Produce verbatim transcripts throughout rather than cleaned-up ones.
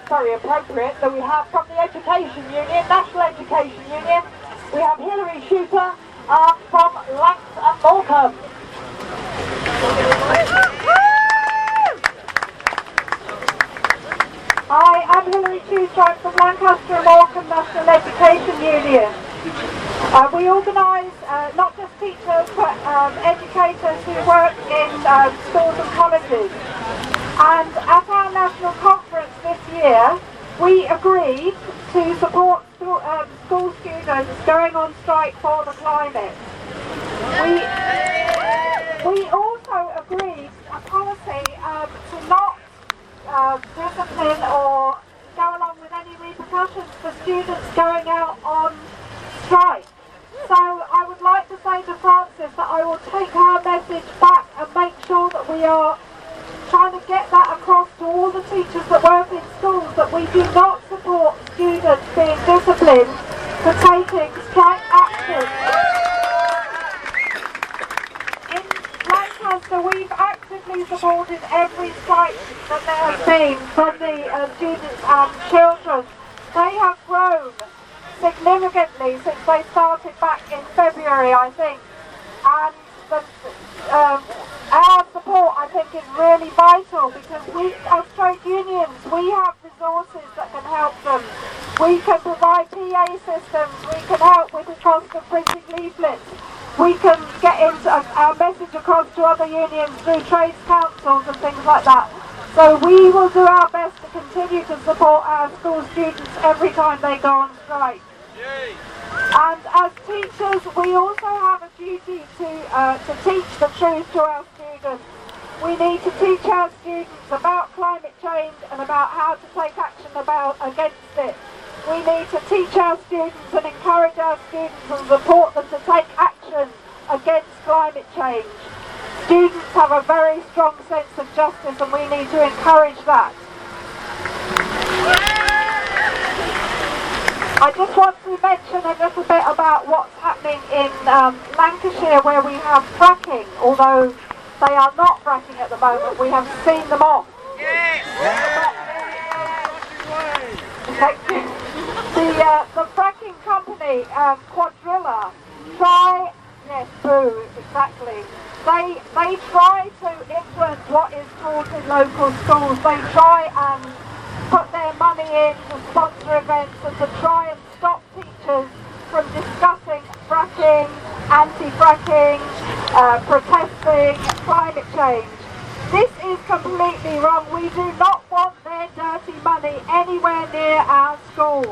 very appropriate that we have from the Education Union, National Education Union. We have Hilary Shooter um, from Lancs and Morecambe. Hi, I'm Hilary Shooter, I'm from Lancaster and Morecambe National Education Union. Uh, we organise uh, not just teachers but um, educators who work in uh, schools and colleges. And at our national conference this year, we agreed to support stu um, school students going on strike for the climate. We, we also agreed a policy um, to not uh, discipline or go along with any repercussions for students going out on strike. So I would like to say to Francis that I will take our message back and make sure that we are trying to get that across to all the teachers that work in schools, that we do not support students being disciplined for taking strike action. In Lancaster, we've actively supported every strike that there has been from the uh, students and children. They have grown significantly since they started back in February, I think, and the, um, our support, I think, is really vital because we, as trade unions, we have resources that can help them. We can provide P A systems, we can help with the cost of printing leaflets, we can get into our message across to other unions through trades councils and things like that. So we will do our best to continue to support our school students every time they go on strike. And as teachers, we also have a duty to, uh, to teach the truth to our students. We need to teach our students about climate change and about how to take action about against it. We need to teach our students and encourage our students and support them to take action against climate change. Students have a very strong sense of justice and we need to encourage that. I just want to mention a little bit about what's happening in um, Lancashire, where we have fracking, although they are not fracking at the moment. We have seen them off. Yes. The, uh, the fracking company, um, Quadrilla, try, yes, boo, exactly. They, they try to influence what is taught in local schools. They try and put their money in to sponsor events and to try and stop teachers from discussing fracking, anti-fracking, uh, protesting, climate change. This is completely wrong. We do not want their dirty money anywhere near our schools.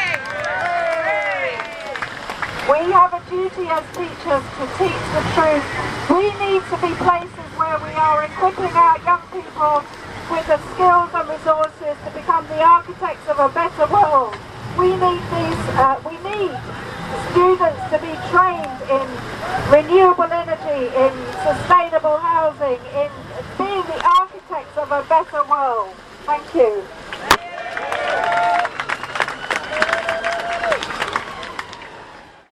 We have a duty as teachers to teach the truth. We need to be places where we are equipping our young people with the skills and resources to become the architects of a better world. We need these, uh, we need students to be trained in renewable energy, in sustainable housing, in being the architects of a better world. Thank you.